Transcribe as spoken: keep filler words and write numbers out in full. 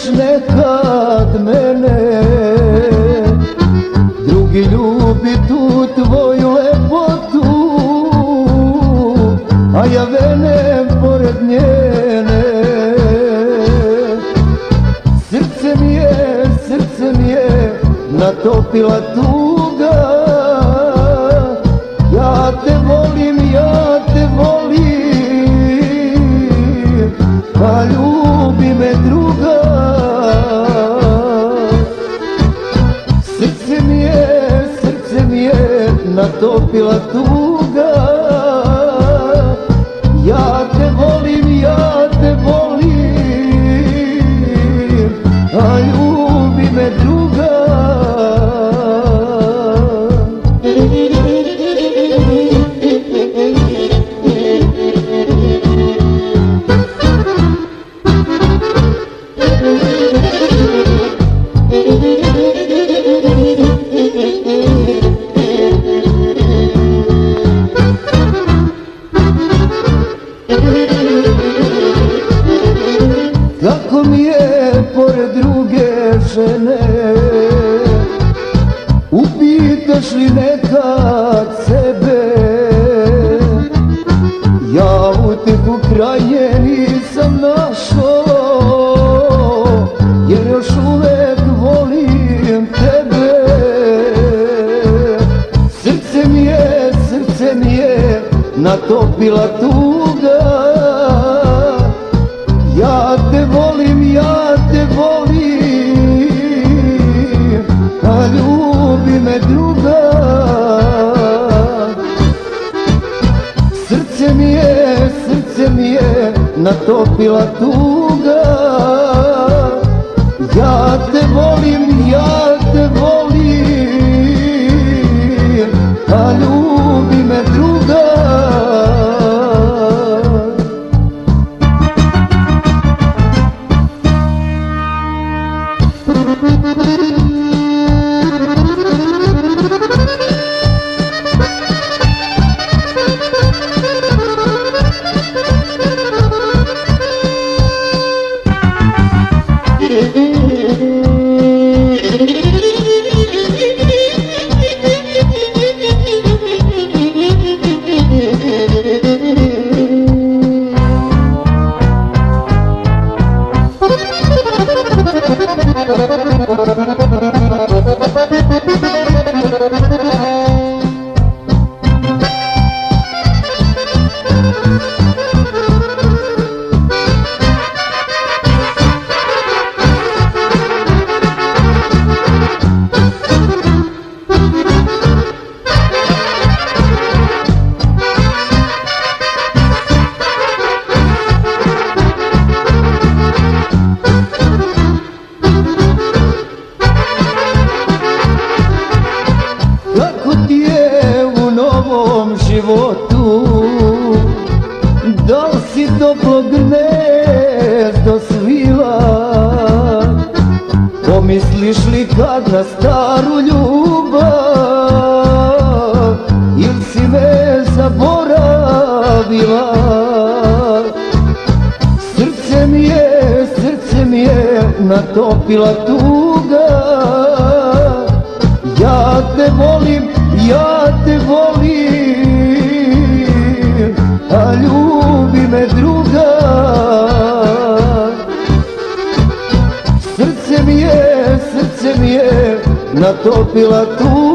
nekad mene, drugi ljubi tu tvoju lepotu, a ja venem pored njene. Srce mi je, srce mi je natopila tuga, ja te volim, ja te volim, pa ljubi me druga. Srce mi je, srce mi je natopila tuga, ja te volim, ja te volim, a ljubi me druga. Kako mi je pored druge žene, upitaš li nekad sebe, ja utehu kraj nje nisam našao, jer još uvek volim tebe. Srce mi je, srce mi je natopila tuga, ja te volim, ja te volim, a ljubi me druga. Srce mi je, srce mi je natopila tuga, ja te volim, ja te volim, a ljubi me druga. Kako ti je u novom životu, da li si toplo gnezdo svila, pomisliš li kad na staru ljubav, ili si me zaboravila. Srce mi je, srce mi je natopila tuga, ja te volim, ja te volim, a ljubi me druga. Srce mi je, srce mi je natopila tuga,